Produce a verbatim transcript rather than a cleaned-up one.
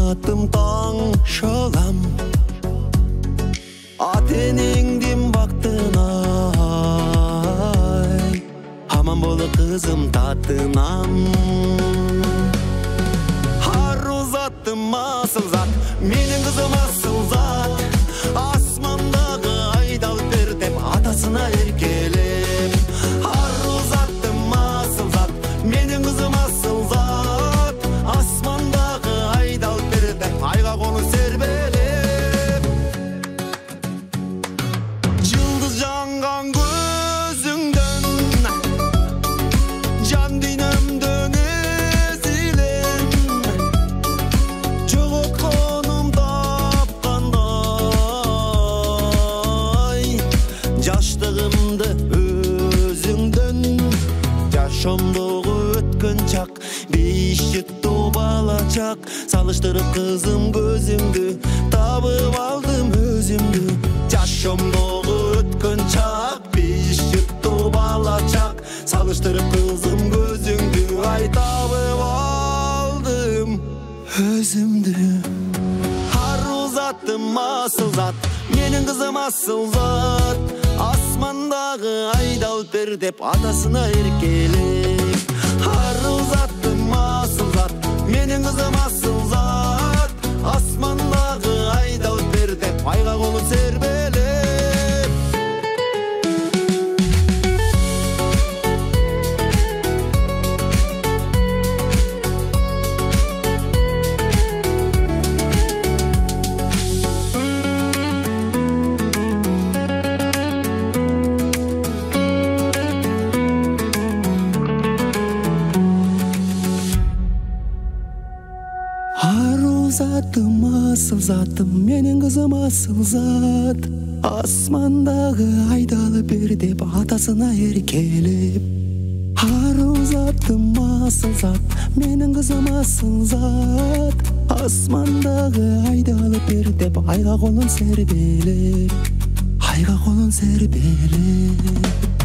атым таң шолам, ата-энеңдин бактынай, аман болу кызым татынан. Ару заттым асыл зат, менин кызым асыл зат, асмандагы айды алып бер деп атасына эркелеп. Ару заттым асыл зат, менин кызым асыл зат, асмандагы айды алып бер деп айга колун сербелеп. Жылдыз жанган көзүңдөн, жан дүйнөмдөн эзилем, жоготконум тапкандай, жаштыгымды өзүңдөн. Жашомдогу өткөн чак беш жыттуу бала чак, салыштырып кызым көзүңдү, табып алдым өзүмдү. Жашомдогу өткөн чак беш жыттуу бала чак, салыштырып кызым көзүңдү, ай табып алдым өзүмдү. Ару заттым асыл зат, менин кызым асыл зат, асмандагы айды алып бер деп атасына эркелеп. Ару заттым асыл зат, менин кызым асыл зат, асмандагы айды алып бер деп айга колун сербелеп. Ару заттым асыл заттым, менин кызым асыл зат, асмандагы айды алып бер деп атасына эркелеп. Ару заттым асыл зат, менин кызым асыл зат, асмандагы айды алып бер деп айга колун сербелеп, айга колун сербелеп.